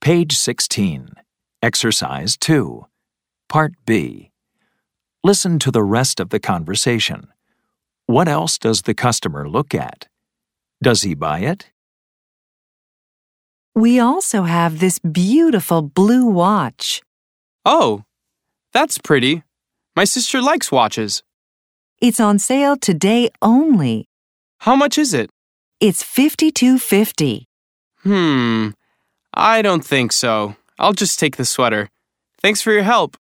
Page 16. Exercise 2. Part B. Listen to the rest of the conversation. What else does the customer look at? Does he buy it? We also have this beautiful blue watch. Oh, that's pretty. My sister likes watches. It's on sale today only. How much is it? It's $52.50. I don't think so. I'll just take the sweater. Thanks for your help.